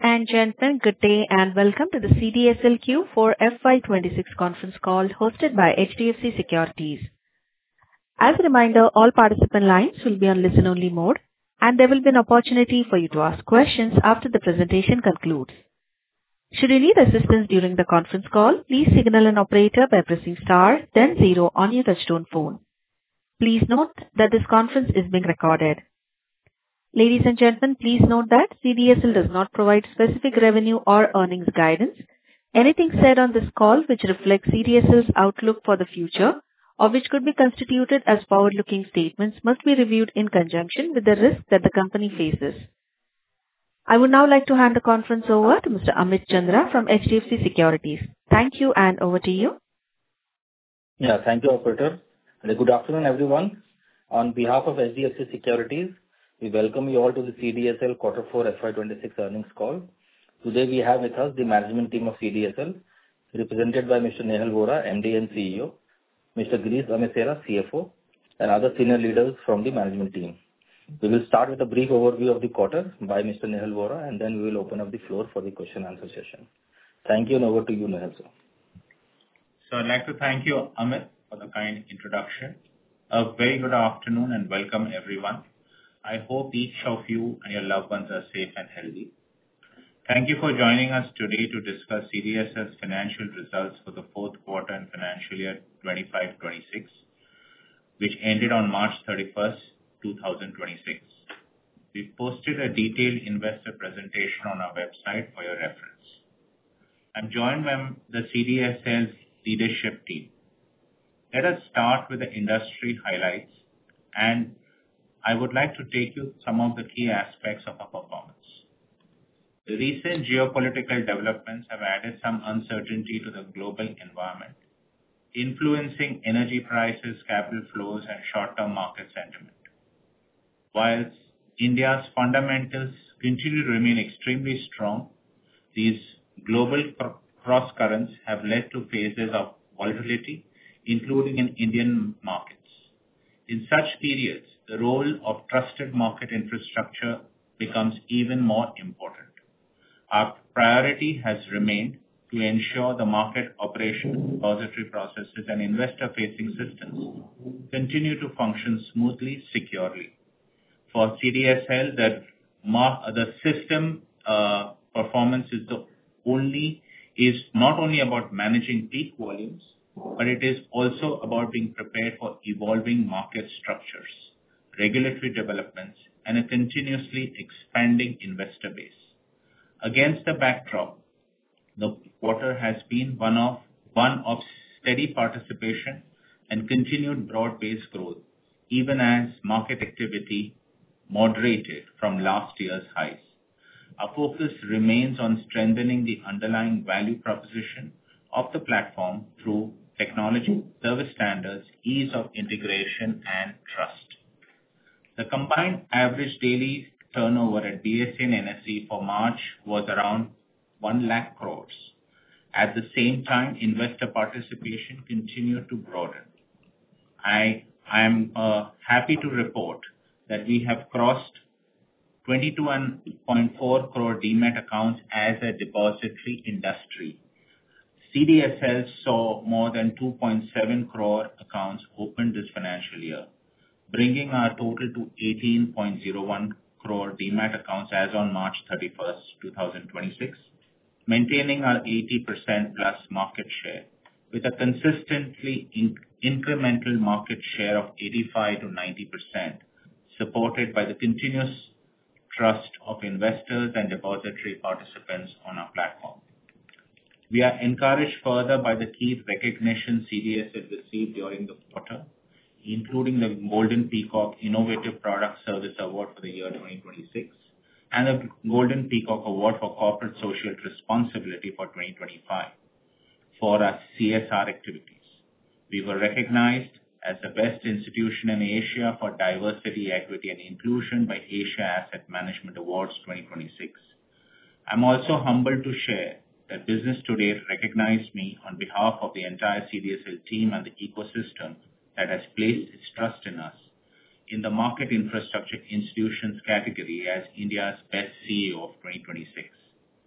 and gentlemen, good day and welcome to the CDSL Q4 FY26 conference call hosted by HDFC Securities. As a reminder, all participant lines will be on listen-only mode, and there will be an opportunity for you to ask questions after the presentation concludes. Should you need assistance during the conference call, please signal an operator by pressing star, then 0 on your touchtone phone. Please note that this conference is being recorded. Ladies and gentlemen, please note that CDSL does not provide specific revenue or earnings guidance. Anything said on this call which reflects CDSL's outlook for the future or which could be constituted as forward-looking statements must be reviewed in conjunction with the risk that the company faces. I would now like to hand the conference over to Mr. Amit Chandra from HDFC Securities. Thank you, and over to you. Yeah, thank you, operator. Good afternoon, everyone. On behalf of HDFC Securities, we welcome you all to the CDSL Q4 FY26 earnings call. Today we have with us the management team of CDSL, represented by Mr. Nehal Vora, MD and CEO, Mr. Girish Amesara, CFO, and other senior leaders from the management team. We will start with a brief overview of the quarter by Mr. Nehal Vora, and then we will open up the floor for the question-answer session. Thank you, and over to you, Nehal, sir. So I'd like to thank you, Amit, for the kind introduction. A very good afternoon and welcome, everyone. I hope each of you and your loved ones are safe and healthy. Thank you for joining us today to discuss CDSL's financial results for the fourth quarter and financial year 25-26, which ended on March 31st, 2026. We've posted a detailed investor presentation on our website for your reference. I'm joined by the CDSL's leadership team. Let us start with the industry highlights, and I would like to take you some of the key aspects of our performance. The recent geopolitical developments have added some uncertainty to the global environment, influencing energy prices, capital flows, and short-term market sentiment. While India's fundamentals continue to remain extremely strong, these global cross currents have led to phases of volatility, including in Indian markets. In such periods, the role of trusted market infrastructure becomes even more important. Our priority has remained to ensure the market operation, depository processes, and investor-facing systems continue to function smoothly, securely. For CDSL, the system performance is not only about managing peak volumes, but it is also about being prepared for evolving market structures, regulatory developments, and a continuously expanding investor base. Against the backdrop, the quarter has been one of steady participation and continued broad-based growth, even as market activity moderated from last year's highs. Our focus remains on strengthening the underlying value proposition of the platform through technology, service standards, ease of integration, and trust. The combined average daily turnover at BSE and NSE for March was around 1 lakh crores. At the same time, investor participation continued to broaden. I am happy to report that we have crossed 22.4 crore Demat accounts as a depository industry. CDSL saw more than 2.7 crore accounts opened this financial year, bringing our total to 18.01 crore Demat accounts as on March 31st, 2026, maintaining our 80% plus market share with a consistently incremental market share of 85 to 90%, supported by the continuous trust of investors and depository participants on our platform. We are encouraged further by the key recognition CDSL received during the quarter, including the Golden Peacock Innovative Product Service Award for the year 2026 and the Golden Peacock Award for Corporate Social Responsibility for 2025 for our CSR activities. We were recognized as the best institution in Asia for diversity, equity, and inclusion by Asia Asset Management Awards 2026. I'm also humbled to share that Business Today recognized me on behalf of the entire CDSL team and the ecosystem that has placed its trust in us in the Market Infrastructure Institutions category as India's Best CEO of 2026.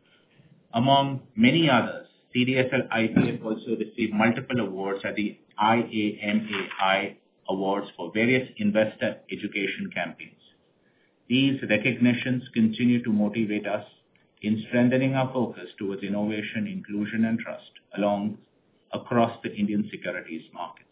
Among many others, CDSL IPF also received multiple awards at the IAMAI Awards for various investor education campaigns. These recognitions continue to motivate us in strengthening our focus towards innovation, inclusion, and trust across the Indian securities markets.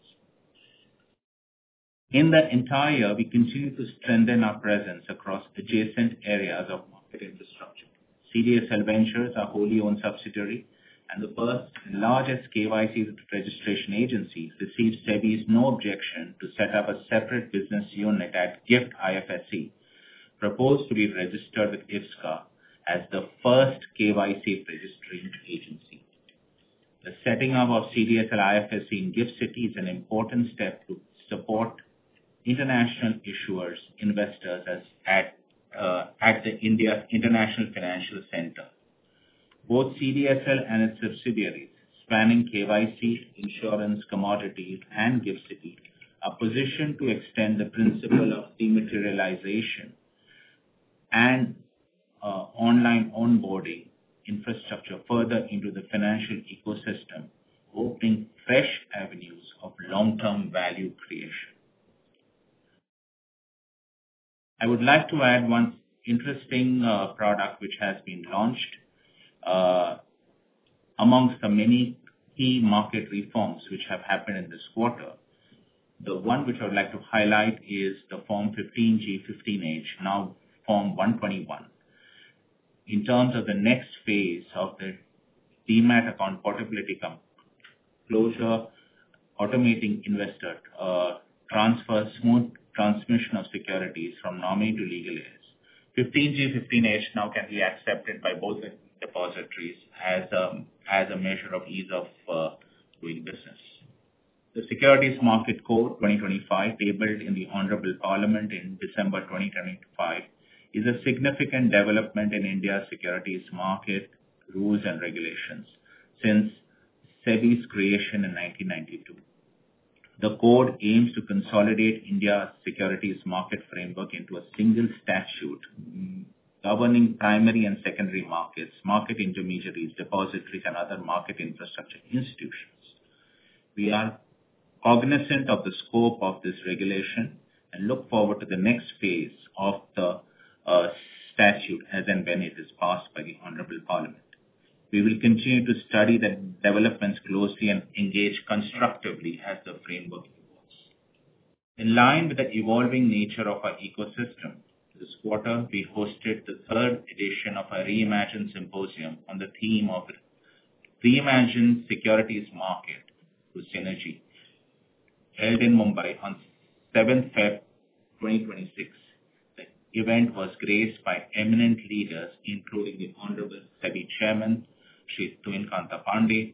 In the entire year, we continue to strengthen our presence across adjacent areas of market infrastructure. CDSL Ventures, our wholly owned subsidiary, and the first and largest KYC registration agency, received SEBI's no objection to set up a separate business unit at GIFT IFSC, proposed to be registered with IFSCA as the first KYC registering agency. The setting up of CDSL IFSC in GIFT City is an important step to support international issuers, investors at the India International Financial Center. Both CDSL and its subsidiaries, spanning KYC, insurance, commodities, and GIFT City, are positioned to extend the principle of dematerialization and online onboarding infrastructure further into the financial ecosystem, opening fresh avenues of long-term value creation. I would like to add one interesting product which has been launched amongst the many key market reforms which have happened in this quarter. The one which I would like to highlight is the Form 15G, 15H, now Form 121. In terms of the next phase of the Demat account portability closure, automating investor transfer, smooth transmission of securities from nominee to legal heirs. 15G, 15H now can be accepted by both the depositories as a measure of ease of doing business. The Securities Market Code 2025, tabled in the Honorable Parliament in December 2025, is a significant development in India's securities market rules and regulations since SEBI's creation in 1992. The code aims to consolidate India's securities market framework into a single statute governing primary and secondary markets, market intermediaries, depositories, and other market infrastructure institutions. We are cognizant of the scope of this regulation and look forward to the next phase of the statute as and when it is passed by the Honorable Parliament. We will continue to study the developments closely and engage constructively as the framework evolves. In line with the evolving nature of our ecosystem, this quarter we hosted the third edition of our Reimagine Symposium on the theme of Reimagine Securities Market to Synergy, held in Mumbai on 7th Feb 2026. The event was graced by eminent leaders including the Honorable SEBI Chairman, Shri Tuhin Kanta Pandey,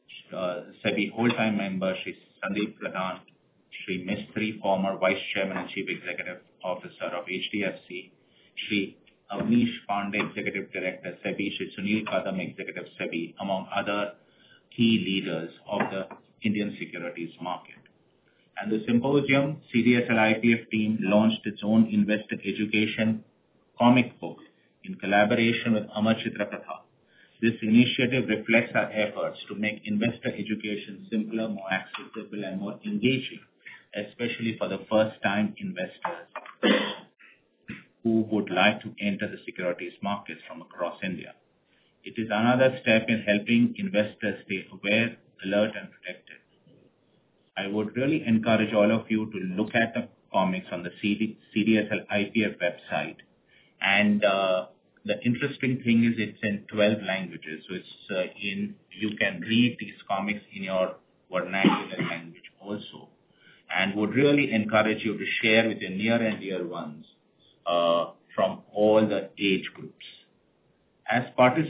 SEBI whole-time member, Shri Sandeep Pradhan, Shri Mistry, former Vice Chairman and Chief Executive Officer of HDFC, Shri Avnish Pandey, Executive Director, SEBI, Shri Sunil Kadam, Executive SEBI, among other key leaders of the Indian securities market. And the symposium, CDSL IPF team launched its own investor education comic book in collaboration with Amar Chitra Katha. This initiative reflects our efforts to make investor education simpler, more accessible, and more engaging, especially for the first-time investors who would like to enter the securities markets from across India. It is another step in helping investors stay aware, alert, and protected. I would really encourage all of you to look at the comics on the CDSL IPF website. And the interesting thing is it's in 12 languages. So you can read these comics in your vernacular language also. And would really encourage you to share with your near and dear ones from all the age groups. As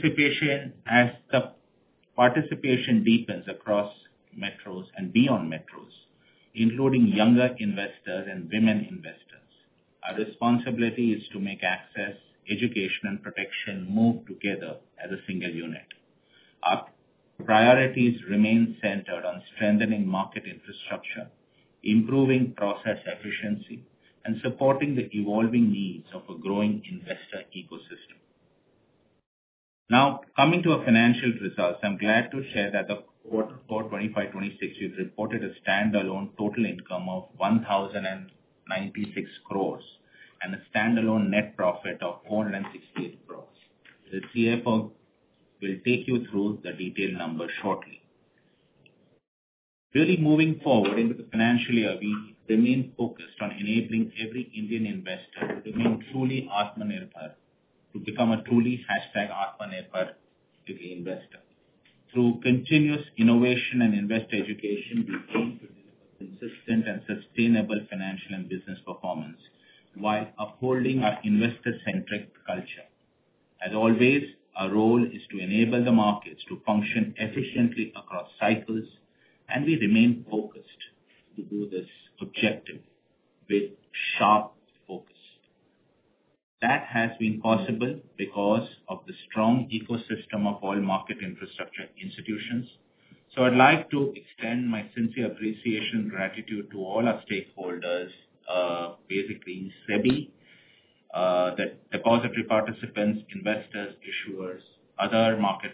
the participation deepens across metros and beyond metros, including younger investors and women investors, our responsibility is to make access, education, and protection move together as a single unit. Our priorities remain centered on strengthening market infrastructure, improving process efficiency, and supporting the evolving needs of a growing investor ecosystem. Now, coming to our financial results, I'm glad to share that the quarter four 25-26, we've reported a standalone total income of 1,096 crores and a standalone net profit of 468 crores. The CFO will take you through the detailed numbers shortly. Really moving forward into the financial year, we remain focused on enabling every Indian investor to remain truly Atmanirbhar, to become a truly #Atmanirbhar investor. Through continuous innovation and investor education, we aim to deliver consistent and sustainable financial and business performance while upholding our investor-centric culture. As always, our role is to enable the markets to function efficiently across cycles, and we remain focused to do this objective with sharp focus. That has been possible because of the strong ecosystem of all market infrastructure institutions. So I'd like to extend my sincere appreciation and gratitude to all our stakeholders, basically SEBI, the depository participants, investors, issuers, other market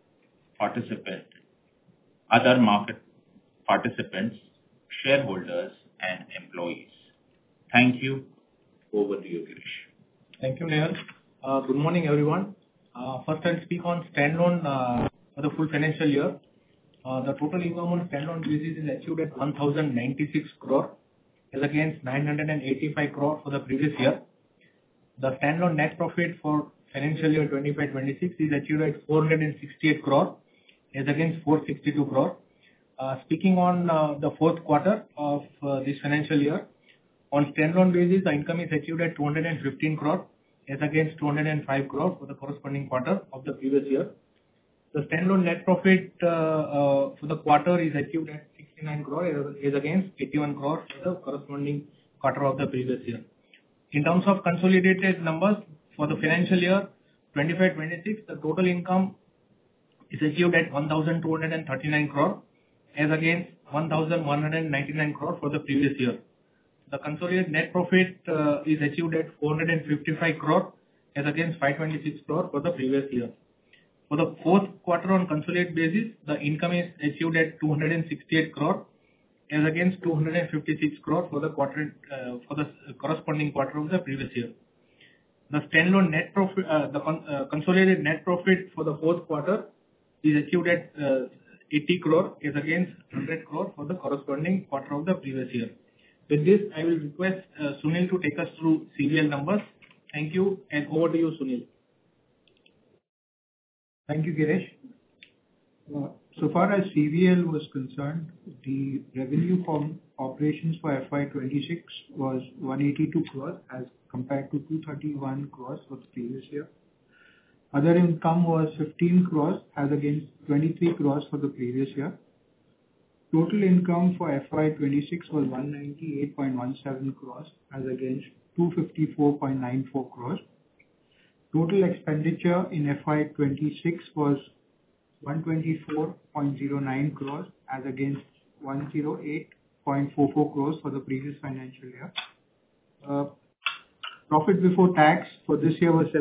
participants, shareholders, and employees. Thank you. Over to you, Girish. Thank you, Nehal. Good morning, everyone. First, I'll speak on standalone for the full financial year. The total income on standalone basis is achieved at 1,096 crore as against 985 crore for the previous year. The standalone net profit for financial year 25-26 is achieved at 468 crore as against 462 crore. Speaking on the fourth quarter of this financial year, on standalone basis, the income is achieved at 215 crore as against 205 crore for the corresponding quarter of the previous year. The standalone net profit for the quarter is achieved at 69 crore as against 81 crore for the corresponding quarter of the previous year. In terms of consolidated numbers for the financial year 25-26, the total income is achieved at 1,239 crore as against 1,199 crore for the previous year. The consolidated net profit is achieved at 455 crore as against 526 crore for the previous year. For the fourth quarter on consolidated basis, the income is achieved at 268 crore as against 256 crore for the quarter for the corresponding quarter of the previous year. The standalone net profit, consolidated net profit for the fourth quarter is achieved at 80 crore as against 100 crore for the corresponding quarter of the previous year. With this, I will request Sunil to take us through CVL numbers. Thank you, and over to you, Sunil. Thank you, Girish. So far as CVL was concerned, the revenue from operations for FY26 was 182 crores as compared to 231 crores for the previous year. Other income was 15 crores as against 23 crores for the previous year. Total income for FY26 was 198.17 crores as against 254.94 crores. Total expenditure in FY26 was 124.09 crores as against 108.44 crores for the previous financial year. Profit before tax for this year was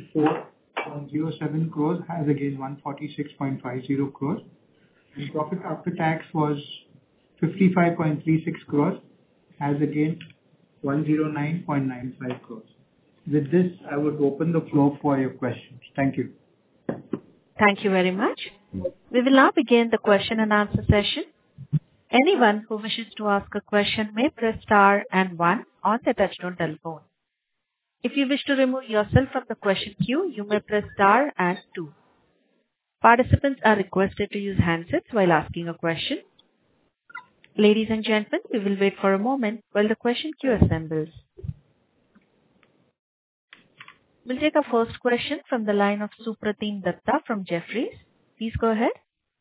74.07 crores as against 146.50 crores. And profit after tax was 55.36 crores as against 109.95 crores. With this, I would open the floor for your questions. Thank you. Thank you very much. We will now begin the question and answer session. Anyone who wishes to ask a question may press star and one on the touchtone telephone. If you wish to remove yourself from the question queue, you may press star and two. Participants are requested to use handsets while asking a question. Ladies and gentlemen, we will wait for a moment while the question queue assembles. We'll take our first question from the line of Supratim Datta from Jefferies. Please go ahead.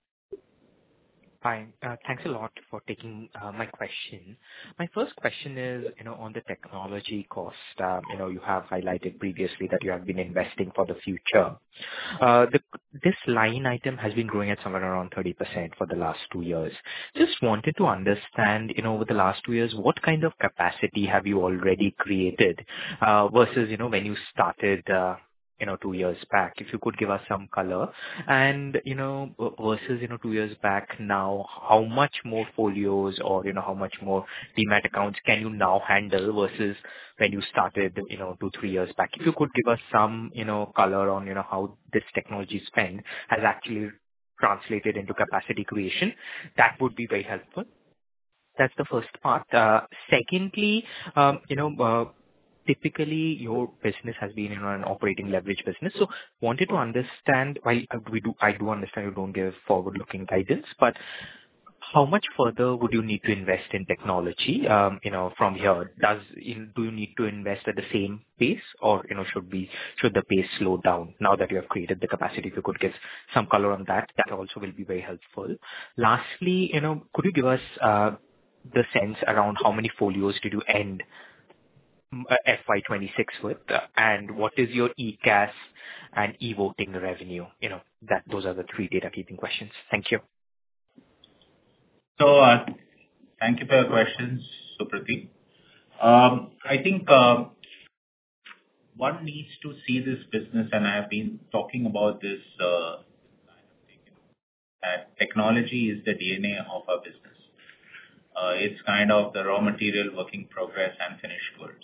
Hi. Thanks a lot for taking my question. My first question is, on the technology cost. You have highlighted previously that you have been investing for the future. This line item has been growing at somewhere around 30% for the last 2 years. Just wanted to understand, over the last 2 years, what kind of capacity have you already created versus, when you started 2 years back. If you could give us some color. And, versus, 2 years back now, how much more folios or, how much more demat accounts can you now handle versus when you started, 2-3 years back? If you could give us some, color on, how this technology spend has actually translated into capacity creation, that would be very helpful. That's the first part. Secondly, typically your business has been an operating leverage business. So wanted to understand, while I do understand you don't give forward-looking guidance, but how much further would you need to invest in technology, from here? Do you need to invest at the same pace or, should the pace slow down now that you have created the capacity? If you could give some color on that also will be very helpful. Lastly, could you give us the sense around how many folios did you end FY26 with, and what is your eCAS and e-voting revenue? Those are the 3 data keeping questions. Thank you. So, thank you for your questions, Supratik. I think one needs to see this business, and I have been talking about this, that technology is the DNA of our business. It's kind of the raw material, work in progress, and finished goods.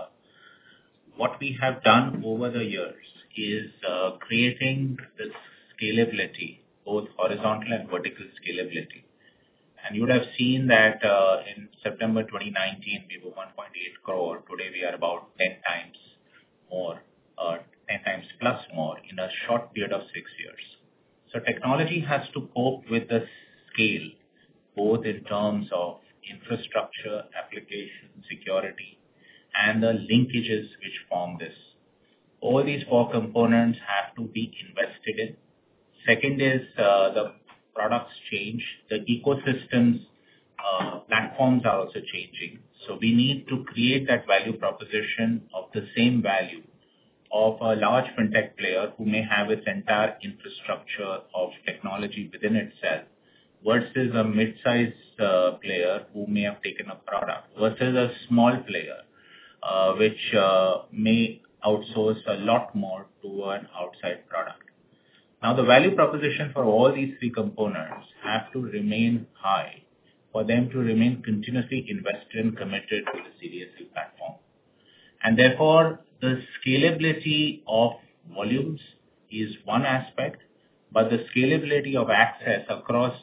What we have done over the years is creating this scalability, both horizontal and vertical scalability. And you would have seen that in September 2019, we were 1.8 crore. Today, we are about 10 times more, 10 times plus more in a short period of 6 years. So technology has to cope with the scale, both in terms of infrastructure, application, security, and the linkages which form this. All these 4 components have to be invested in. Second is the products change. The ecosystems, platforms are also changing. So we need to create that value proposition of the same value of a large fintech player who may have its entire infrastructure of technology within itself, versus a mid-sized player who may have taken a product, versus a small player which may outsource a lot more to an outside product. Now, the value proposition for all these 3 components have to remain high for them to remain continuously invested and committed to the CDSL platform. And therefore, the scalability of volumes is one aspect, but the scalability of access across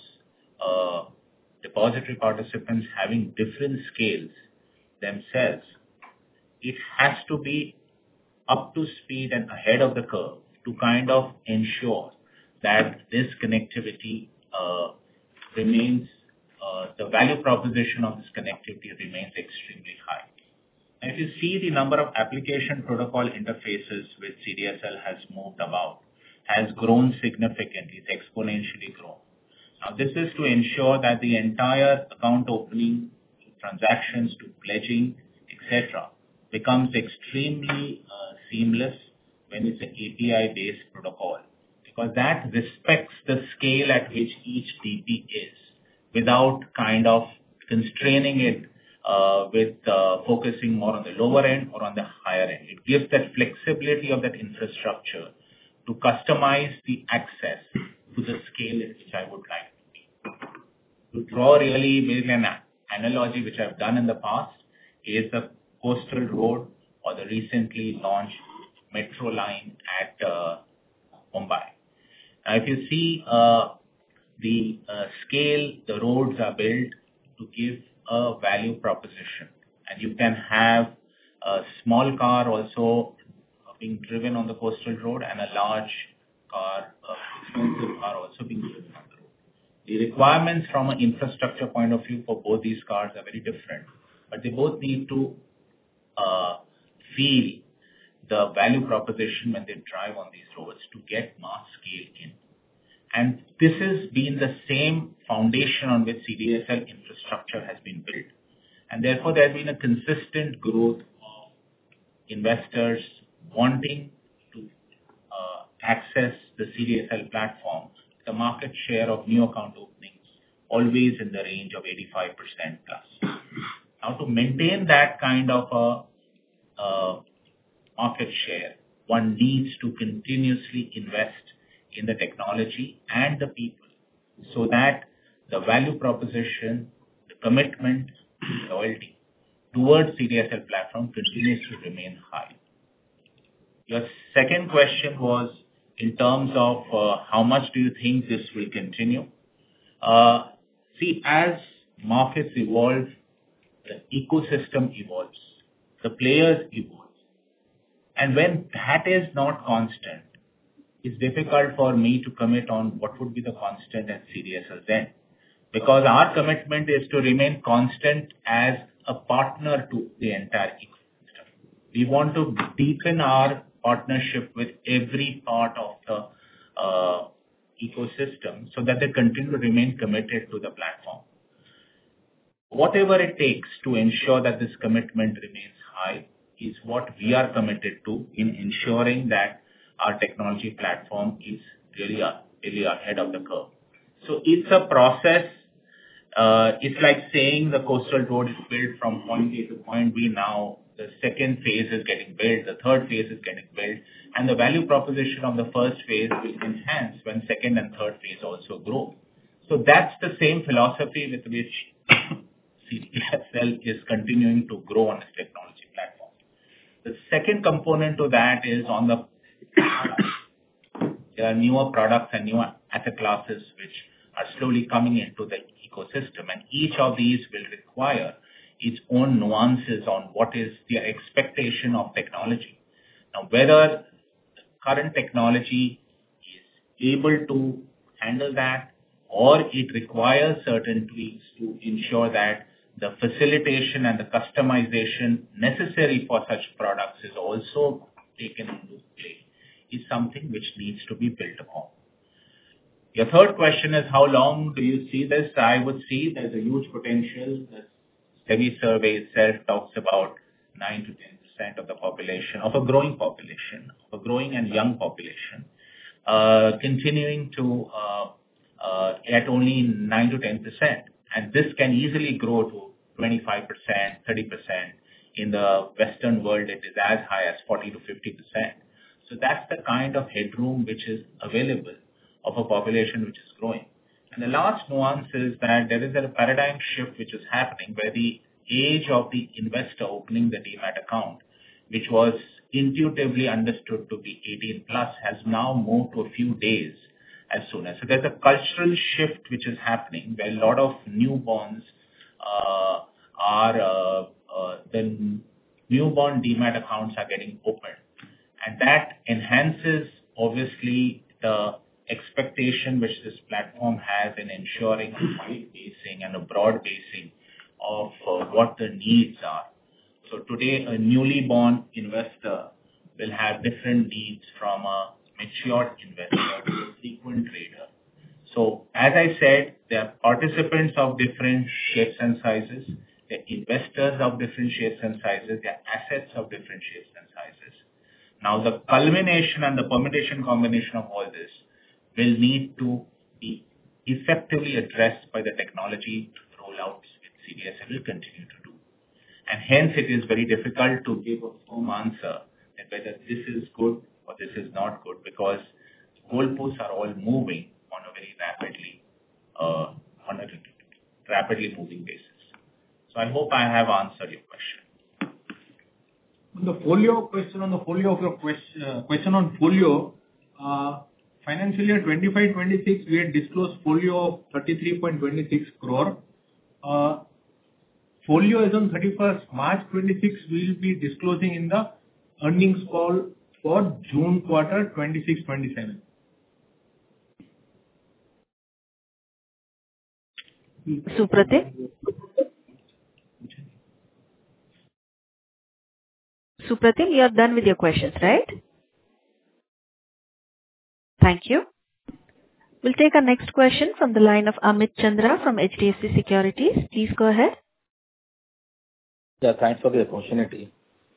depository participants having different scales themselves, it has to be up to speed and ahead of the curve to kind of ensure that this connectivity remains, the value proposition of this connectivity remains extremely high. And if you see the number of application protocol interfaces which CDSL has moved about, has grown significantly, it's exponentially grown. Now, this is to ensure that the entire account opening, transactions to pledging, etc., becomes extremely seamless when it's an API-based protocol, because that respects the scale at which each DP is without kind of constraining it with focusing more on the lower end or on the higher end. It gives that flexibility of that infrastructure to customize the access to the scale at which I would like to draw really maybe an analogy which I've done in the past is the coastal road or the recently launched metro line at Mumbai. Now, if you see the scale, the roads are built to give a value proposition, and you can have a small car also being driven on the coastal road and a large car, expensive car also being driven on the road. The requirements from an infrastructure point of view for both these cars are very different, but they both need to feel the value proposition when they drive on these roads to get mass scale in. And this has been the same foundation on which CDSL infrastructure has been built. And therefore, there has been a consistent growth of investors wanting to access the CDSL platform. The market share of new account openings always in the range of 85% plus. Now, to maintain that kind of a market share, one needs to continuously invest in the technology and the people so that the value proposition, the commitment, loyalty towards CDSL platform continues to remain high. Your second question was in terms of how much do you think this will continue? See, as markets evolve, the ecosystem evolves, the players evolve. And when that is not constant, it's difficult for me to commit on what would be the constant at CDSL then. Because our commitment is to remain constant as a partner to the entire ecosystem. We want to deepen our partnership with every part of the ecosystem so that they continue to remain committed to the platform. Whatever it takes to ensure that this commitment remains high is what we are committed to in ensuring that our technology platform is really ahead of the curve. So it's a process. It's like saying the coastal road is built from point A to point B now. The second phase is getting built, the third phase is getting built, and the value proposition of the first phase will enhance when second and third phase also grow. So that's the same philosophy with which CDSL is continuing to grow on its technology platform. The second component to that is on the there are newer products and newer asset classes which are slowly coming into the ecosystem, and each of these will require its own nuances on what is the expectation of technology. Now, whether current technology is able to handle that or it requires certain tweaks to ensure that the facilitation and the customization necessary for such products is also taken into play is something which needs to be built upon. Your third question is how long do you see this? I would see there's a huge potential. The SEBI survey itself talks about 9 to 10% of the population, of a growing population, of a growing and young population, continuing to at only 9 to 10%. And this can easily grow to 25%, 30%. In the Western world, it is as high as 40 to 50%. So that's the kind of headroom which is available of a population which is growing. And the last nuance is that there is a paradigm shift which is happening where the age of the investor opening the demat account, which was intuitively understood to be 18 plus, has now moved to a few days as soon as. So there's a cultural shift which is happening where a lot of newborns the newborn demat accounts are getting opened. And that enhances, obviously, the expectation which this platform has in ensuring a wide basing and a broad basing of what the needs are. So today, a newly born investor will have different needs from a matured investor to a frequent trader. So as I said, there are participants of different shapes and sizes, there are investors of different shapes and sizes, there are assets of different shapes and sizes. Now the culmination and the permutation combination of all this will need to be effectively addressed by the technology rollouts which CDSL will continue to do. And hence it is very difficult to give a firm answer that whether this is good or this is not good, because goalposts are all moving on a very rapidly moving basis. So I hope I have answered your question. On the folio question, on folio, financial year 25-26, we had disclosed folio of 33.26 crore. Folio as on 31st March 26, we will be disclosing in the earnings call for June quarter 26-27. Supratim? Supratim, you are done with your questions, right? Thank you. We'll take our next question from the line of Amit Chandra from HDFC Securities. Please go ahead. Yeah, thanks for the opportunity.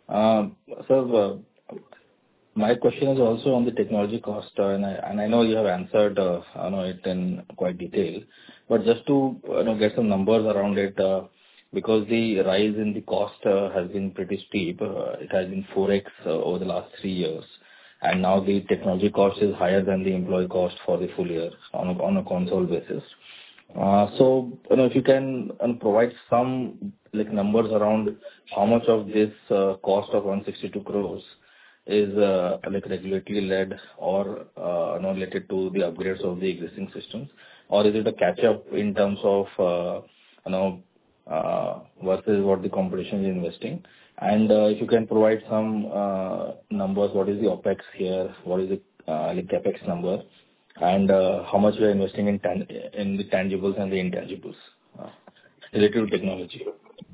My question is also on the technology cost, and I know you have answered it in quite detail, but just to get some numbers around it, because the rise in the cost has been pretty steep. It has been 4x over the last 3 years. and now the technology cost is higher than the employee cost for the full year on a consolidated basis. So, if you can provide some numbers around how much of this cost of 162 crores is regulatory led or related to the upgrades of the existing systems, or is it a catch up in terms of versus what the competition is investing? And if you can provide some numbers, what is the OpEx here? What is the CapEx number? And how much we are investing in the tangibles and the intangibles related to technology?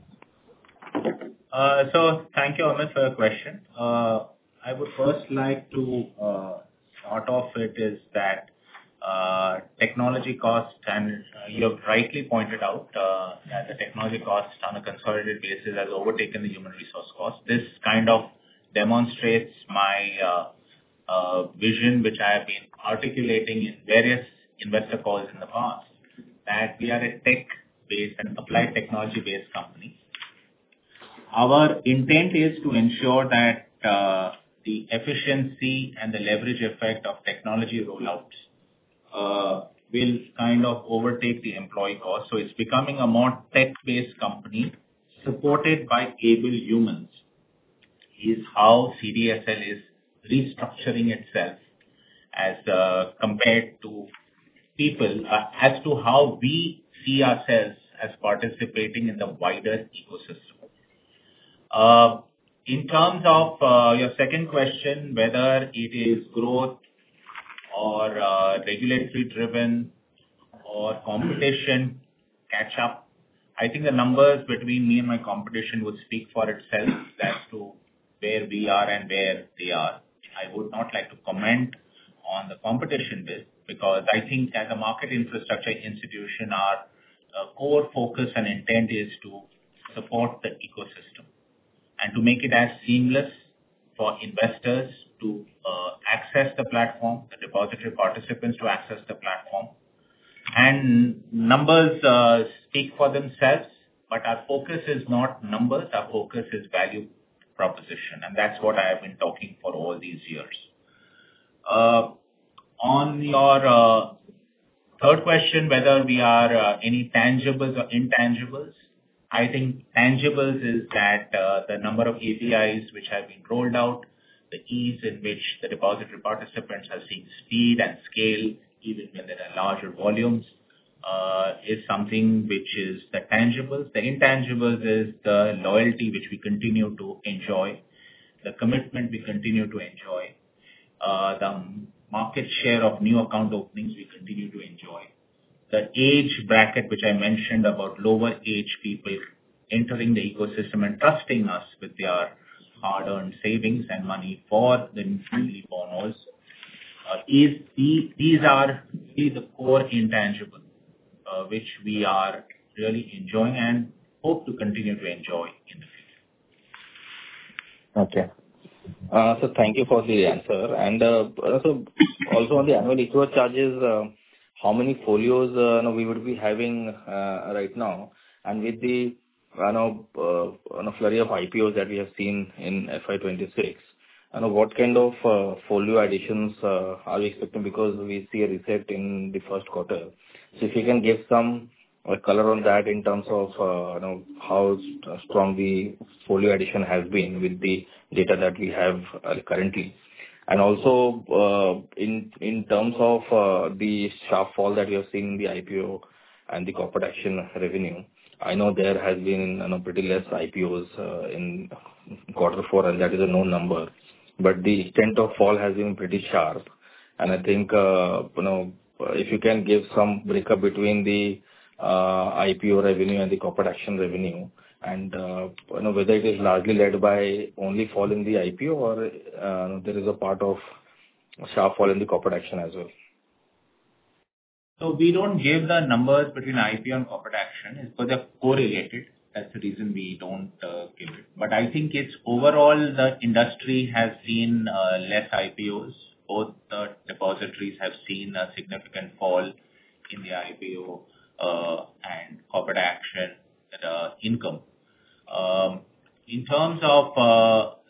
So thank you, Amit, for your question. I would first like to start off it is that technology cost, and you have rightly pointed out that the technology cost on a consolidated basis has overtaken the human resource cost. This kind of demonstrates my vision, which I have been articulating in various investor calls in the past, that we are a tech-based and applied technology-based company. Our intent is to ensure that the efficiency and the leverage effect of technology rollouts will kind of overtake the employee cost. So it's becoming a more tech-based company supported by able humans is how CDSL is restructuring itself as compared to people as to how we see ourselves as participating in the wider ecosystem. In terms of your second question, whether it is growth or regulatory driven or competition catch up, I think the numbers between me and my competition would speak for itself as to where we are and where they are. I would not like to comment on the competition bit because I think as a market infrastructure institution, our core focus and intent is to support the ecosystem and to make it as seamless for investors to access the platform, the depository participants to access the platform. And numbers speak for themselves, but our focus is not numbers, our focus is value proposition, and that's what I have been talking for all these years. On your third question, whether we are any tangibles or intangibles, I think tangibles is that the number of APIs which have been rolled out, the ease in which the depository participants have seen speed and scale, even when there are larger volumes, is something which is the tangibles. The intangibles is the loyalty which we continue to enjoy, the commitment we continue to enjoy, the market share of new account openings we continue to enjoy, the age bracket which I mentioned about lower age people entering the ecosystem and trusting us with their hard-earned savings and money for the newly born. These are really the core intangible which we are really enjoying and hope to continue to enjoy in the future. Okay. So thank you for the answer. And also on the annual issuer charges, how many folios we would be having right now, and with the flurry of IPOs that we have seen in FY26, what kind of folio additions are we expecting, because we see a reset in the first quarter. So if you can give some color on that in terms of how strong the folio addition has been with the data that we have currently. And also in terms of the sharp fall that we have seen in the IPO and the corporate action revenue, I know there has been pretty less IPOs in quarter four, and that is a known number. But the extent of fall has been pretty sharp. And I think, if you can give some breakup between the IPO revenue and the corporate action revenue, and whether it is largely led by only fall in the IPO or there is a part of sharp fall in the corporate action as well. So we don't give the numbers between IPO and corporate action. It's because they're correlated. That's the reason we don't give it. But I think it's overall the industry has seen less IPOs. Both the depositories have seen a significant fall in the IPO and corporate action income. In terms of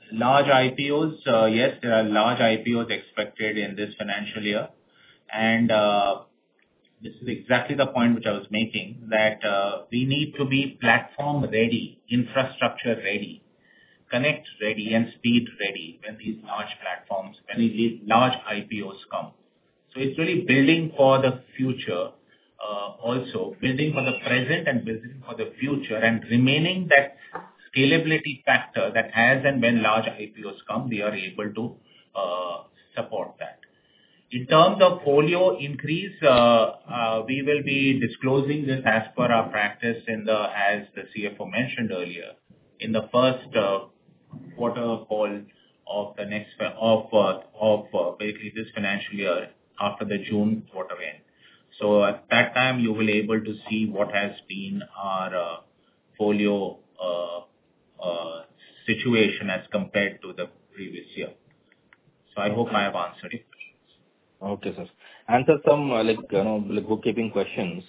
Large IPOs, yes, there are large IPOs expected in this financial year. And this is exactly the point which I was making, that we need to be platform ready, infrastructure ready, connect ready, and speed ready when these these large IPOs come. So it's really building for the future, also building for the present and building for the future, and remaining that scalability factor that as and when large IPOs come, we are able to support that. In terms of folio increase, we will be disclosing this as per our practice as the CFO mentioned earlier, in the first quarter call of the next basically this financial year after the June quarter end. So at that time, you will be able to see what has been our folio situation as compared to the previous year. So I hope I have answered it. Okay, sir. Answer some bookkeeping questions.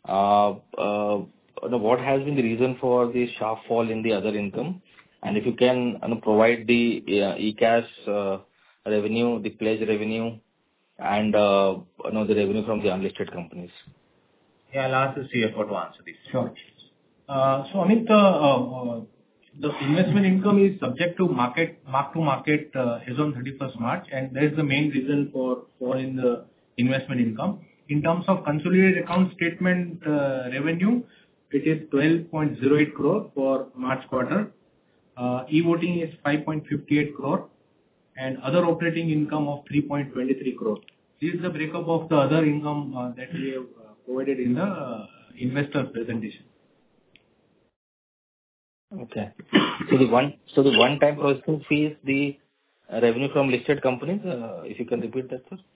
What has been the reason for the sharp fall in the other income? And if you can provide the eCash revenue, the pledge revenue, and the revenue from the unlisted companies. Yeah, I'll ask the CFO to answer these. Sure. So Amit, the investment income is subject to mark to market as on 31st March, and that is the main reason for fall in the investment income. In terms of consolidated account statement revenue, it is 12.08 crore for March quarter. E-voting is 5.58 crore, and other operating income of 3.23 crore. This is the breakup of the other income that we have provided in the investor presentation. Okay. So the one-time processing fee is the revenue from listed companies. If you can repeat that, sir.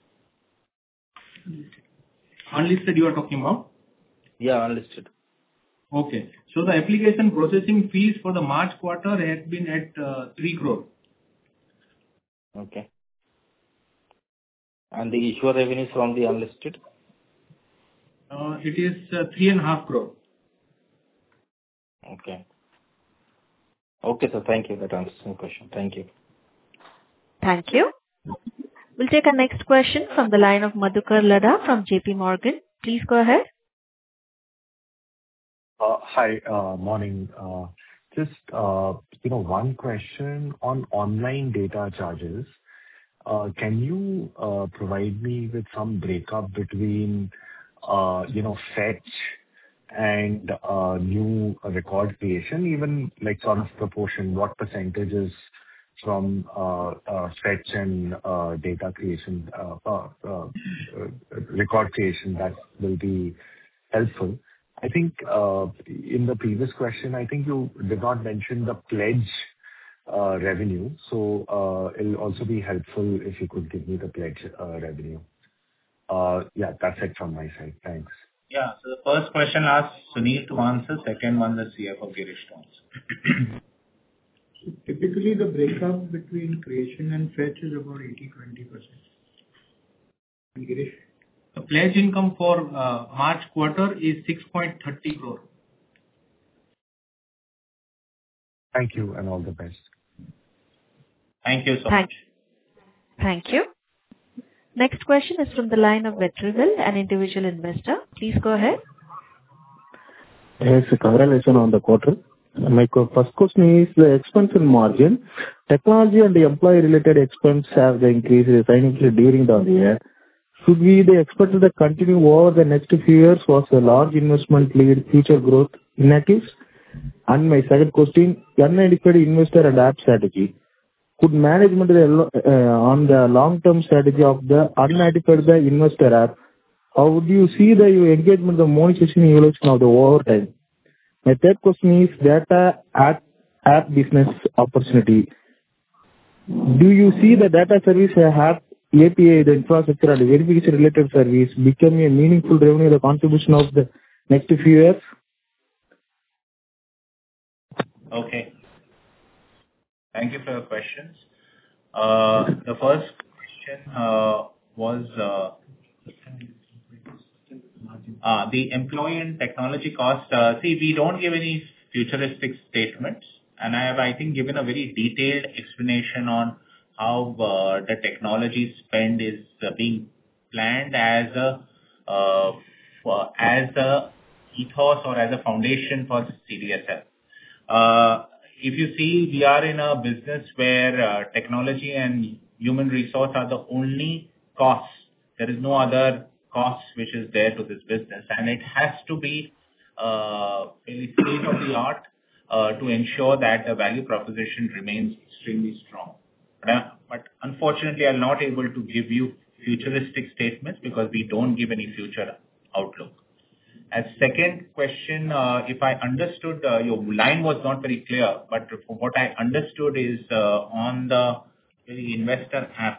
Unlisted you are talking about? Yeah, unlisted. Okay. So the application processing fees for the March quarter has been at 3 crore. Okay. And the issuer revenues from the unlisted? It is 3.5 crore. Okay. Okay, sir. Thank you. That answers my question. Thank you. Thank you. We'll take our next question from the line of Madhukar Ladha from JP Morgan. Please go ahead. Hi, morning. Just one question on online data charges. Can you provide me with some breakup between fetch and new record creation, even like sort of proportion, what percentages from fetch and data creation, record creation, that will be helpful. I think in the previous question, I think you did not mention the pledge revenue. So it'll also be helpful if you could give me the pledge revenue. Yeah, that's it from my side. Thanks. Yeah. So the first question asked Sunil to answer. Second one, the CFO Girish to answer. So typically, the breakup between creation and fetch is about 80-20%. Girish? The pledge income for March quarter is 6.30 crore. Thank you and all the best. Thank you so much. Thank you. Next question is from the line of Vetrivel, an individual investor. Please go ahead. Yes, congratulations on the quarter. My first question is the expense and margin. Technology and the employee-related expense have increased significantly during the year. Should we expect to continue over the next few years? Was a large investment lead future growth initiatives? And my second question, unidentified investor and app strategy. Could management on the long-term strategy of the unidentified investor app, how do you see the engagement, the monetization evolution of the over time? My third question is data app business opportunity. Do you see the data service app API, the infrastructure and verification related service becoming a meaningful revenue, the contribution of the next few years? Okay. Thank you for your questions. The first question was the employee and technology cost. See, we don't give any futuristic statements. and I have, I think, given a very detailed explanation on how the technology spend is being planned as a ethos or as a foundation for CDSL. If you see, we are in a business where technology and human resource are the only costs. There is no other cost which is there to this business, and it has to be really state of the art to ensure that the value proposition remains extremely strong. But unfortunately, I'm not able to give you futuristic statements because we don't give any future outlook. As second question, if I understood, your line was not very clear, but what I understood is on the investor app.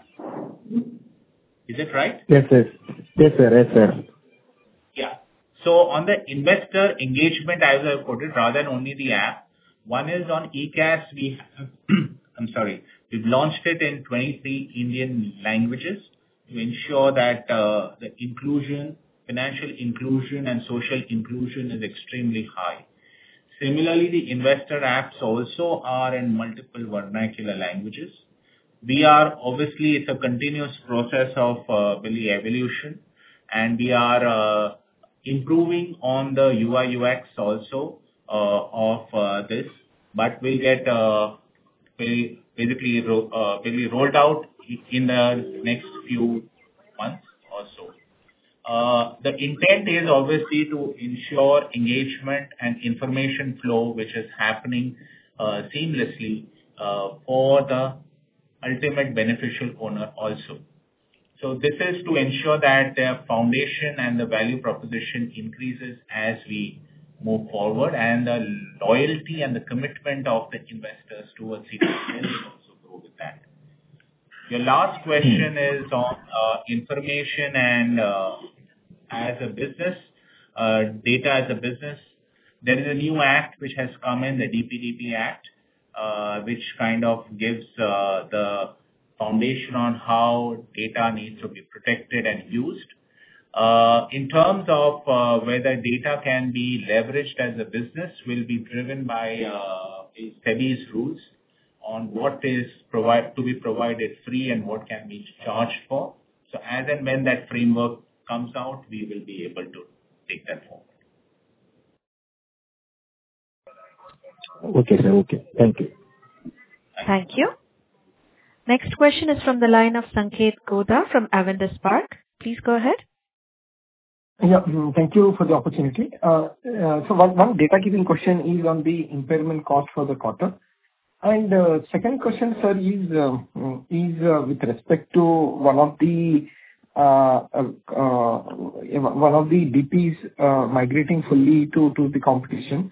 Is it right? Yes, sir. Yes, sir. Yes, sir. Yeah. So on the investor engagement, as I put it, rather than only the app, one is on ECAS. We have, we've launched it in 23 Indian languages to ensure that the inclusion, financial inclusion and social inclusion is extremely high. Similarly, the investor apps also are in multiple vernacular languages. We are obviously, it's a continuous process of really evolution, and we are improving on the UI UX also of this, but we'll get basically will be rolled out in the next few months or so. The intent is obviously to ensure engagement and information flow, which is happening seamlessly for the ultimate beneficial owner also. So this is to ensure that their foundation and the value proposition increases as we move forward, and the loyalty and the commitment of the investors towards it will also grow with that. Your last question is on information and as a business, data as a business. There is a new act which has come in, the DPDP Act, which kind of gives the foundation on how data needs to be protected and used. In terms of whether data can be leveraged as a business, will be driven by SEBI's rules on what is to be provided free and what can be charged for. So as and when that framework comes out, we will be able to take that forward. Okay, sir. Okay. Thank you. Thank you. Next question is from the line of Sanket Godha from Avendus Spark. Please go ahead. Yeah, thank you for the opportunity. So one data keeping question is on the impairment cost for the quarter. And second question, sir, is with respect to one of the DPs migrating fully to the competition.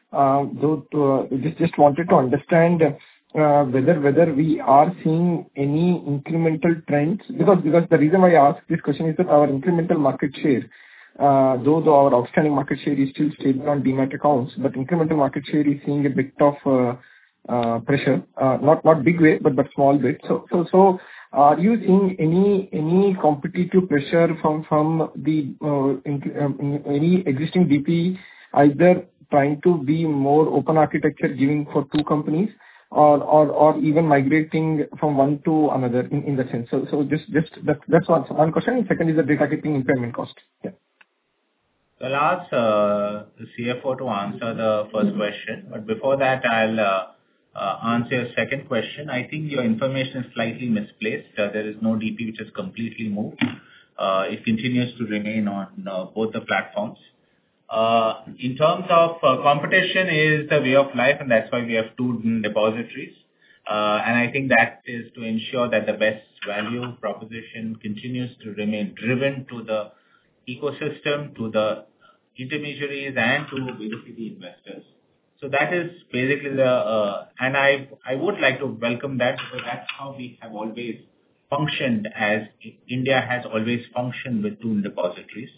Just wanted to understand whether we are seeing any incremental trends, because the reason why I ask this question is that our incremental market share, though our outstanding market share is still stable on demat accounts, but incremental market share is seeing a bit of pressure, not big way, but small bit. So are you seeing any competitive pressure from the any existing DP, either trying to be more open architecture, giving for two companies, or even migrating from one to another in that sense? So just that's one question. Second is the data keeping impairment cost. Yeah. I'll ask the CFO to answer the first question, but before that, I'll answer your second question. I think your information is slightly misplaced. There is no DP which has completely moved. It continues to remain on both the platforms. In terms of competition is the way of life, and that's why we have two depositories. And I think that is to ensure that the best value proposition continues to remain driven to the ecosystem, to the intermediaries, and to basically the investors. So that is basically and I would like to welcome that, because that's how we have always functioned, as India has always functioned with two depositories.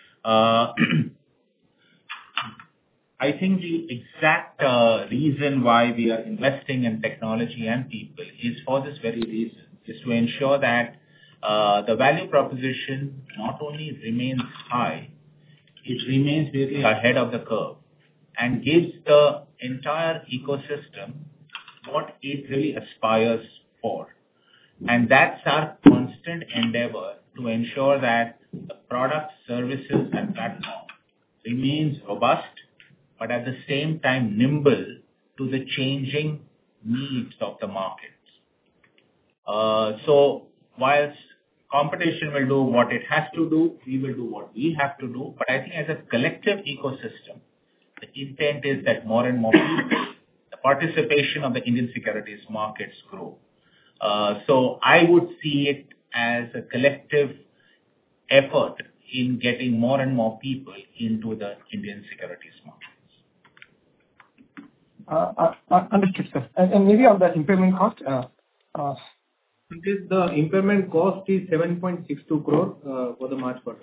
I think the exact reason why we are investing in technology and people is for this very reason, is to ensure that the value proposition not only remains high, it remains really ahead of the curve and gives the entire ecosystem what it really aspires for. And that's our constant endeavor to ensure that the product, services, and platform remains robust, but at the same time nimble to the changing needs of the markets. So whilst competition will do what it has to do, we will do what we have to do. But I think as a collective ecosystem, the intent is that more and more people, the participation of the Indian securities markets grow. So I would see it as a collective effort in getting more and more people into the Indian securities markets. Understood, sir. And maybe on the impairment cost, The impairment cost is 7.62 crore for the March quarter.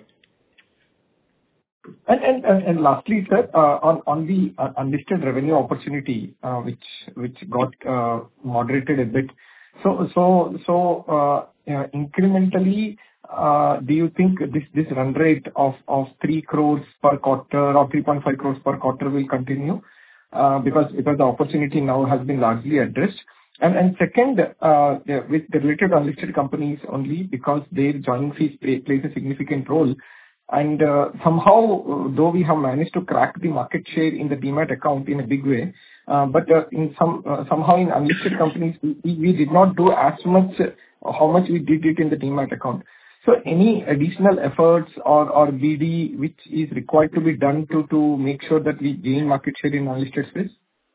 And lastly, sir, on the unlisted revenue opportunity, which got moderated a bit. So incrementally, do you think this run rate of 3 crores per quarter or 3.5 crores per quarter will continue? Because the opportunity now has been largely addressed. And second, with the related unlisted companies only because their joining fees plays a significant role. And somehow, though we have managed to crack the market share in the Demat account in a big way, but somehow in unlisted companies, we did not do as much how much we did it in the Demat account. So any additional efforts or BD which is required to be done to make sure that we gain market share in unlisted space?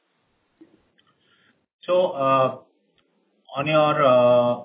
So on your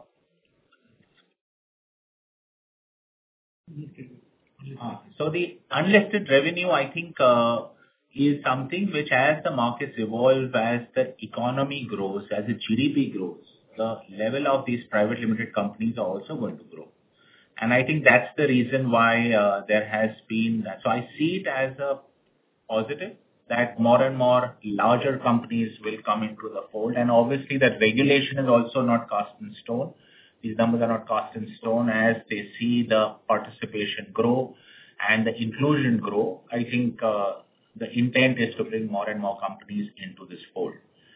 so the unlisted revenue, I think, is something which, as the markets evolve, as the economy grows, as the GDP grows, the level of these private limited companies are also going to grow. And I think that's the reason why there has been that. So I see it as a positive that more and more larger companies will come into the fold. And obviously that regulation is also not cast in stone. These numbers are not cast in stone as they see the participation grow and the inclusion grow. I think the intent is to bring more and more companies into this fold.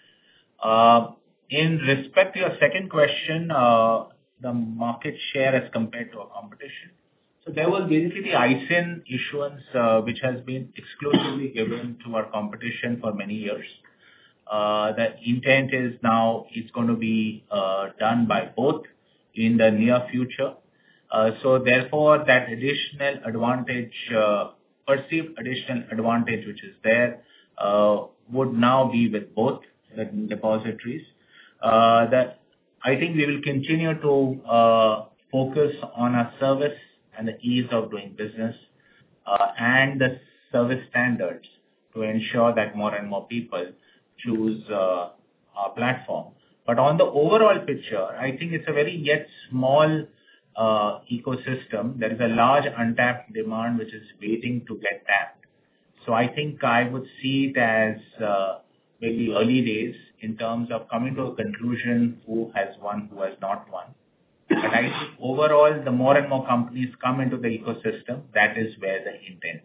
In respect to your second question, the market share as compared to our competition. So there was basically the ISIN issuance, which has been exclusively given to our competition for many years. The intent is now it's going to be done by both in the near future. So therefore, that additional advantage, perceived additional advantage which is there, would now be with both the depositories. That I think we will continue to focus on our service and the ease of doing business and the service standards to ensure that more and more people choose our platform. But on the overall picture, I think it's a very yet small ecosystem. There is a large untapped demand which is waiting to get tapped. So I think I would see it as maybe early days in terms of coming to a conclusion who has won, who has not won. But I think overall, the more and more companies come into the ecosystem, that is where the intent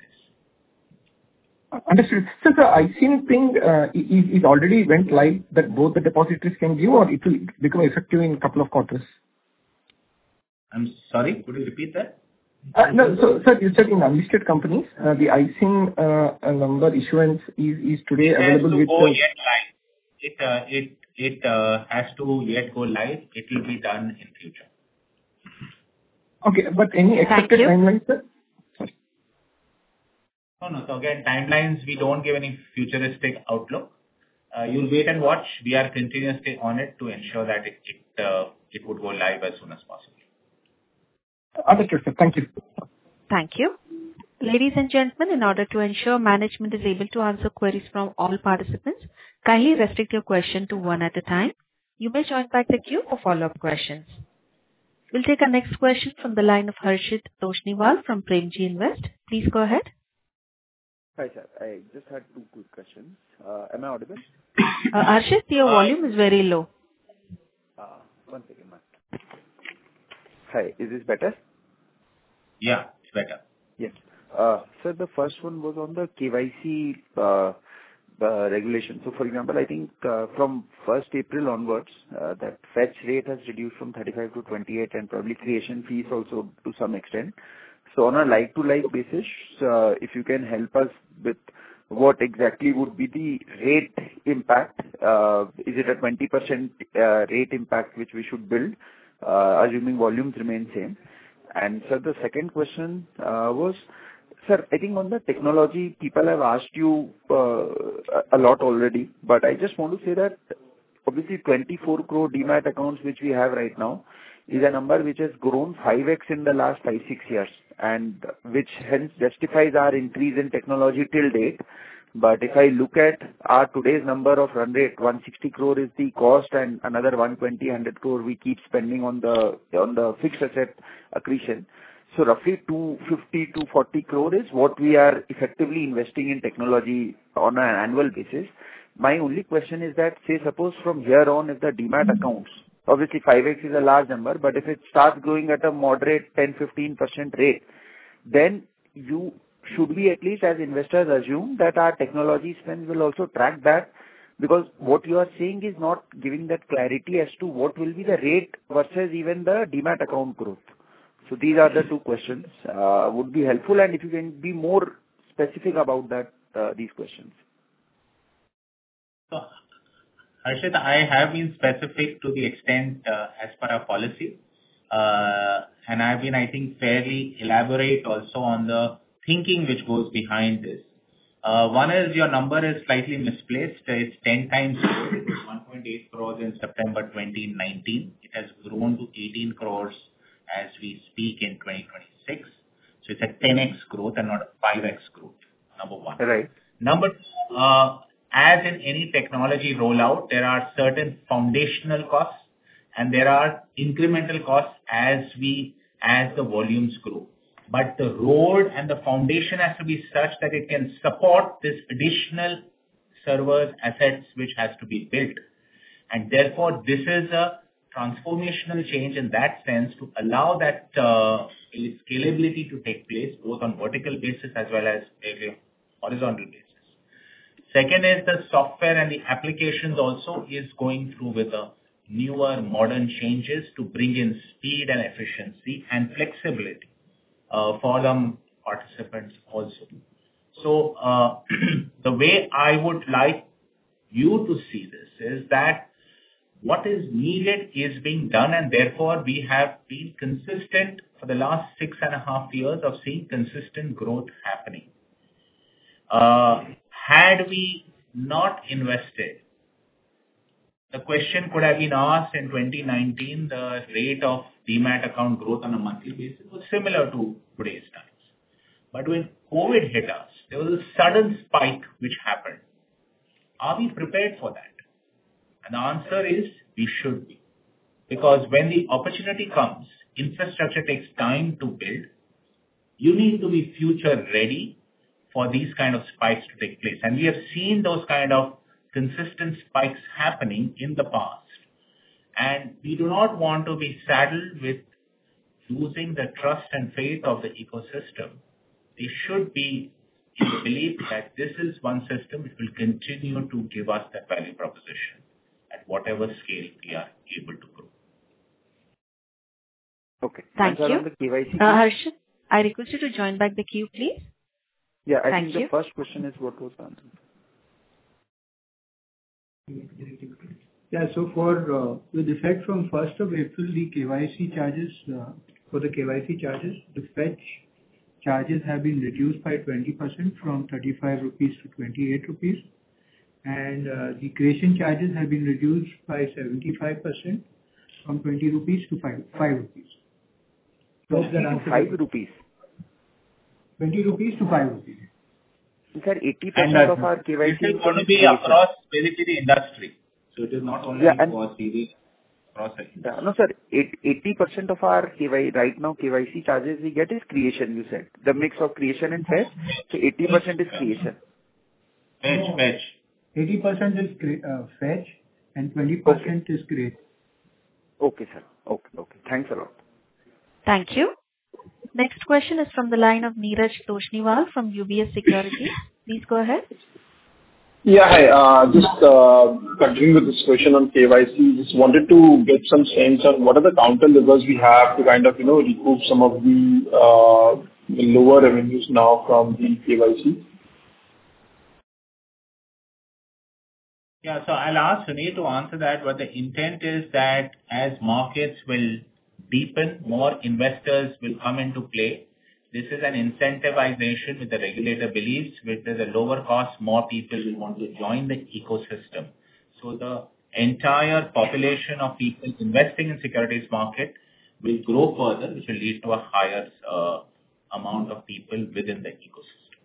is. Understood. So the ISIN thing is already went live that both the depositories can give, or it will become effective in a couple of quarters? I'm sorry, could you repeat that? No, so sir, you said in unlisted companies, the ISIN number issuance is today available with. It has to yet go live. It will be done in future. Okay, but any expected timelines, sir? Sorry. No. So again, timelines, we don't give any futuristic outlook. You'll wait and watch. We are continuously on it to ensure that it would go live as soon as possible. Understood, sir. Thank you. Thank you. Ladies and gentlemen, in order to ensure management is able to answer queries from all participants, kindly restrict your question to one at a time. You may join back the queue for follow-up questions. We'll take our next question from the line of Harshit Toshniwal from Premji Invest. Please go ahead. Hi, sir. I just had two quick questions. Am I audible? Harshit, your volume is very low. One second, ma'am. Hi, is this better? Yeah, it's better. Yes. So the first one was on the KYC regulation. So, for example, I think from 1st April onwards, that fetch rate has reduced from 35 to 28, and probably creation fees also to some extent. So, on a like-to-like basis, if you can help us with what exactly would be the rate impact? Is it a 20% rate impact which we should build, assuming volumes remain same? And sir, the second question was, sir, I think on the technology, people have asked you a lot already, but I just want to say that obviously 24 crore Demat accounts which we have right now is a number which has grown 5x in the last 5-6 years, and which hence justifies our increase in technology till date. But if I look at our today's number of run rate, 160 crore is the cost, and another 100 crore we keep spending on the fixed asset accretion. So roughly 250 to 40 crore is what we are effectively investing in technology on an annual basis. My only question is that, say, suppose from here on, if the Demat accounts, obviously 5x is a large number, but if it starts growing at a moderate 10-15% rate, then should we at least as investors assume that our technology spend will also track that? Because what you are saying is not giving that clarity as to what will be the rate versus even the Demat account growth. So these are the two questions. Would be helpful, and if you can be more specific about that, these questions. So, Harshit, I have been specific to the extent as per our policy, and I've been, I think, fairly elaborate also on the thinking which goes behind this. One is your number is slightly misplaced. It's 10 times growth. It was 1.8 crores in September 2019. It has grown to 18 crores as we speak in 2026. So it's a 10x growth and not a 5x growth, number one. Right. Number two, as in any technology rollout, there are certain foundational costs and there are incremental costs as the volumes grow. But the road and the foundation has to be such that it can support this additional servers, assets which has to be built. And therefore, this is a transformational change in that sense to allow that scalability to take place both on vertical basis as well as a horizontal basis. Second is the software and the applications also is going through with the newer modern changes to bring in speed and efficiency and flexibility for the participants also. So the way I would like you to see this is that what is needed is being done, and therefore we have been consistent for the last 6.5 years of seeing consistent growth happening. Had we not invested, the question could have been asked in 2019, the rate of Demat account growth on a monthly basis was similar to today's times. But when COVID hit us, there was a sudden spike which happened. Are we prepared for that? And the answer is we should be. Because when the opportunity comes, infrastructure takes time to build. You need to be future ready for these kind of spikes to take place. And we have seen those kind of consistent spikes happening in the past. And we do not want to be saddled with losing the trust and faith of the ecosystem. They should be in the belief that this is one system which will continue to give us that value proposition at whatever scale we are able to grow. Okay. Thank you. Harshit, I request you to join back the queue, please. Yeah, I think the first question is what was answered. Yeah, so for with effect from 1st of April, the KYC charges, the fetch charges have been reduced by 20% from 35 rupees to 28 rupees. And the creation charges have been reduced by 75% from 20 rupees to 5 rupees. So 5 rupees? 20 rupees to 5 rupees. Sir, 80% of our KYC is going to be across basically the industry. So it is not only for CD process. Yeah, no, sir, 80% of our KYC charges we get is creation, you said. The mix of creation and fetch. So 80% is creation. Fetch. 80% is fetch and 20% is create. Okay, sir. Okay. Thanks a lot. Thank you. Next question is from the line of Neeraj Toshniwal from UBS Securities. Please go ahead. Yeah, hi. Just continuing with this question on KYC, just wanted to get some sense on what are the counter levers we have to kind of, recoup some of the lower revenues now from the KYC. Yeah. So I'll ask Sunil to answer that, but the intent is that as markets will deepen, more investors will come into play. This is an incentivization with the regulator believes with the lower cost, more people will want to join the ecosystem. So the entire population of people investing in securities market will grow further, which will lead to a higher amount of people within the ecosystem.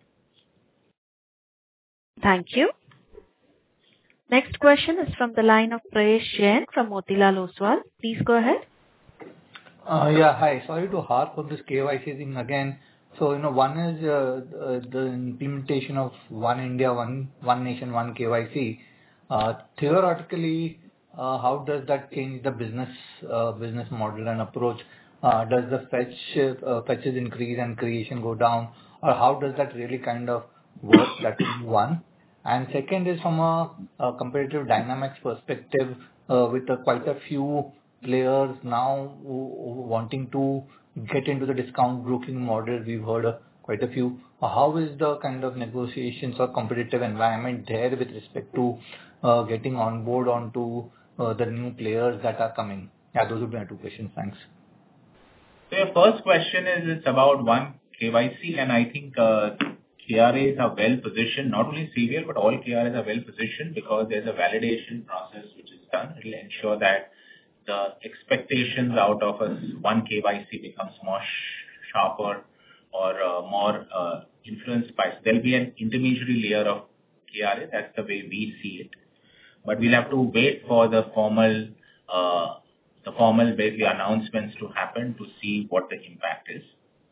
Thank you. Next question is from the line of Prayesh Jain from Motilal Oswal. Please go ahead. Yeah, hi. Sorry to harp on this KYC thing again. So, one is the implementation of One India, One Nation, One KYC. Theoretically, how does that change the business model and approach? Does the fetches increase and creation go down? Or how does that really kind of work? That is one. And second is from a competitive dynamics perspective, with quite a few players now wanting to get into the discount broking model. We've heard quite a few. How is the kind of negotiations or competitive environment there with respect to getting on board onto the new players that are coming? Yeah, those would be my two questions. Thanks. So your first question is it's about One KYC, and I think KRAs are well positioned, not only CVL, but all KRAs are well positioned because there's a validation process which is done. It will ensure that the expectations out of us One KYC becomes more sharper or more influenced by. So there'll be an intermediary layer of KRA. That's the way we see it. But we'll have to wait for the formal basically announcements to happen to see what the impact is.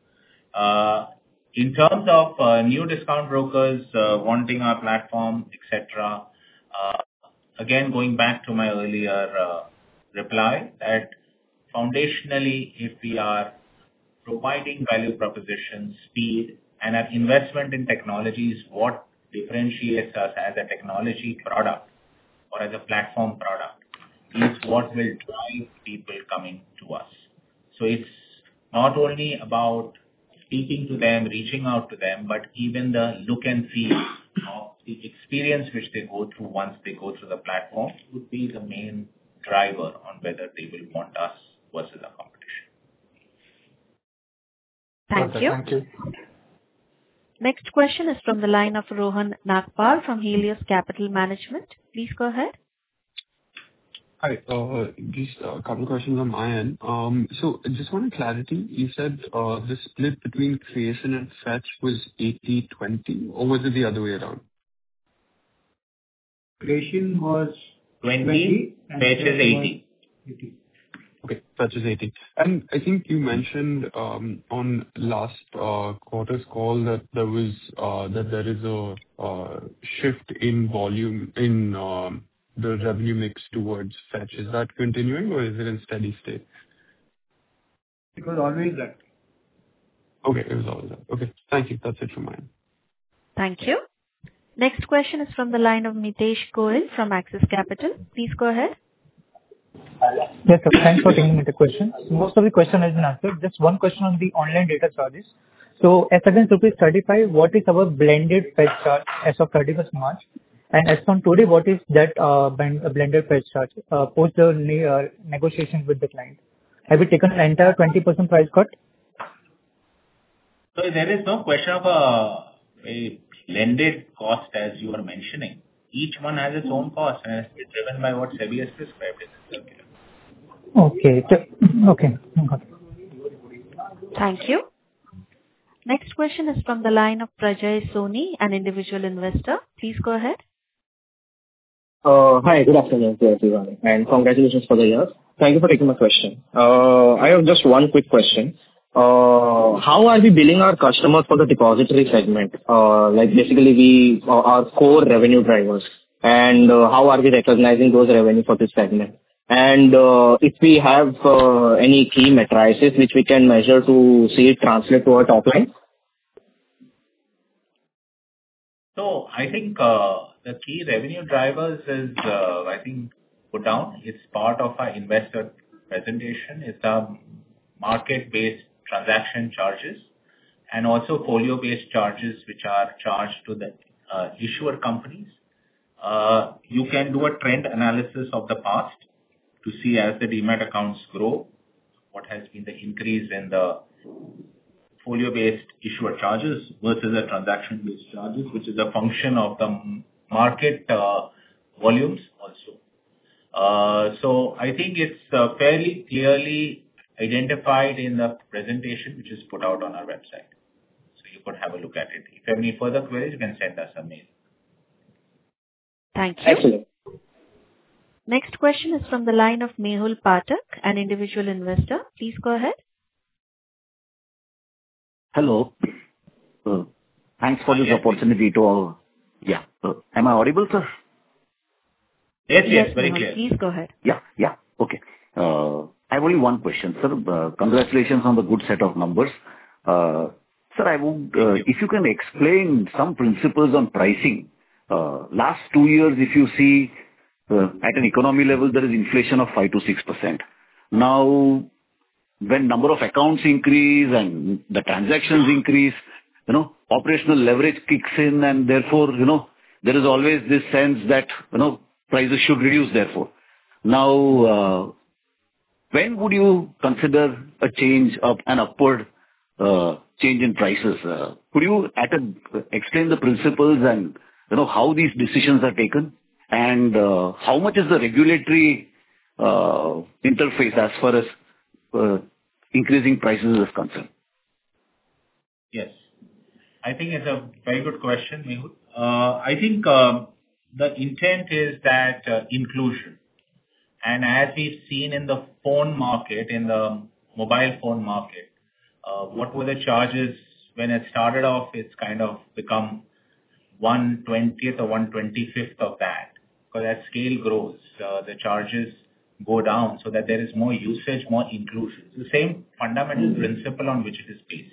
In terms of new discount brokers wanting our platform, etc., again, going back to my earlier reply, that foundationally, if we are providing value proposition, speed, and an investment in technology is what differentiates us as a technology product or as a platform product, is what will drive people coming to us. So it's not only about speaking to them, reaching out to them, but even the look and feel of the experience which they go through once they go through the platform would be the main driver on whether they will want us versus our competition. Thank you. Thank you. Next question is from the line of Rohan Nagpal from Helios Capital Management. Please go ahead. Hi. Just a couple of questions on my end. So just wanted clarity. You said the split between creation and fetch was 80-20, or was it the other way around? Creation was 20, fetch is 80. Okay, fetch is 80. And I think you mentioned on last quarter's call that there is a shift in volume in the revenue mix towards fetch. Is that continuing or is it in steady state? It was always that. Okay, it was always that. Okay, thank you. That's it from mine. Thank you. Next question is from the line of Mitesh Goel from Axis Capital. Please go ahead. Yes, sir. Thanks for taking the question. Most of the question has been answered. Just one question on the online data charges. So as against rupees 35, what is our blended fetch charge as of 31st March? And as from today, what is that blended fetch charge post the negotiations with the client? Have you taken an entire 20% price cut? So there is no question of a blended cost as you are mentioning. Each one has its own cost and it's driven by what SEBI has prescribed in the circular. Okay. Okay. Thank you. Next question is from the line of Prajay Soni, an individual investor. Please go ahead. Hi, good afternoon to everyone, and congratulations for the year. Thank you for taking my question. I have just one quick question. How are we billing our customers for the depository segment? Like basically we are core revenue drivers, and how are we recognizing those revenue for this segment? And if we have any key metrics which we can measure to see it translate to our top line? So I think the key revenue drivers is, I think, put down. It's part of our investor presentation. It's market-based transaction charges and also folio-based charges, which are charged to the issuer companies. You can do a trend analysis of the past to see as the demat accounts grow, what has been the increase in the folio-based issuer charges versus the transaction-based charges, which is a function of the market volumes also. So I think it's fairly clearly identified in the presentation, which is put out on our website. So you could have a look at it. If you have any further queries, you can send us a mail. Thank you. Excellent. Next question is from the line of Mehul Pathak, an individual investor. Please go ahead. Hello. Thanks for this opportunity to all. Yeah. Am I audible, sir? Yes, very clear. Please go ahead. Yeah. Okay. I have only one question, sir. Congratulations on the good set of numbers. Sir, I would, if you can explain some principles on pricing. Last 2 years, if you see, at an economy level, there is inflation of 5 to 6%. Now, when number of accounts increase and the transactions increase, operational leverage kicks in, and therefore, there is always this sense that, prices should reduce therefore. Now, when would you consider a change of an upward change in prices? Could you explain the principles and, how these decisions are taken? And how much is the regulatory interface as far as increasing prices is concerned? Yes. I think it's a very good question, Mehul. I think the intent is that inclusion. And as we've seen in the phone market, in the mobile phone market, what were the charges when it started off? It's kind of become 1/20th or 1/25th of that. Because as scale grows, the charges go down so that there is more usage, more inclusion. It's the same fundamental principle on which it is based.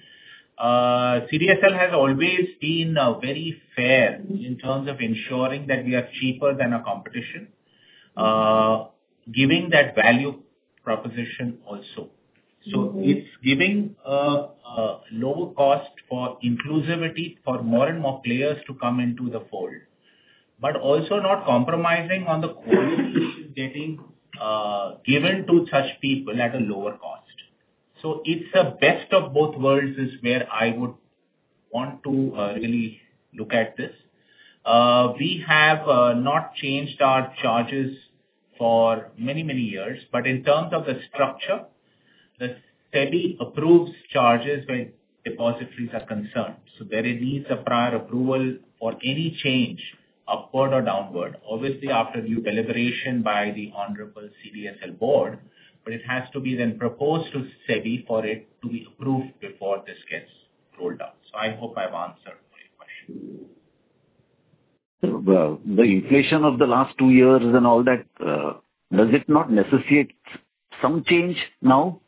CDSL has always been very fair in terms of ensuring that we are cheaper than our competition, giving that value proposition also. So it's giving a lower cost for inclusivity for more and more players to come into the fold, but also not compromising on the quality which is getting given to such people at a lower cost. So it's a best of both worlds is where I would want to really look at this. We have not changed our charges for many, many years, but in terms of the structure, the SEBI approves charges when depositories are concerned. So there needs a prior approval for any change, upward or downward, obviously after due deliberation by the Honorable CDSL Board, but it has to be then proposed to SEBI for it to be approved before this gets rolled out. So I hope I've answered your question. The inflation of the last 2 years and all that, does it not necessitate some change now?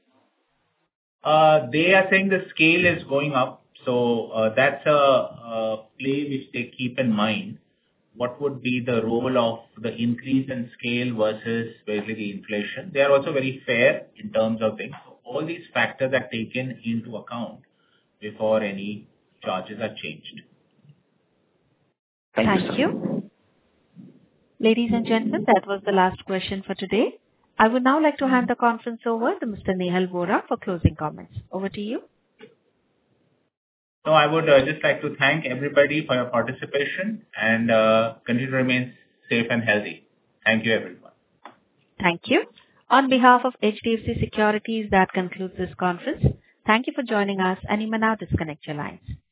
They are saying the scale is going up. So that's a play which they keep in mind. What would be the role of the increase in scale versus basically inflation? They are also very fair in terms of things. So all these factors are taken into account before any charges are changed. Thank you. Ladies and gentlemen, that was the last question for today. I would now like to hand the conference over to Mr. Nehal Vora for closing comments. Over to you. So I would just like to thank everybody for your participation and continue to remain safe and healthy. Thank you, everyone. Thank you. On behalf of HDFC Securities, that concludes this conference. Thank you for joining us, and you may now disconnect your lines.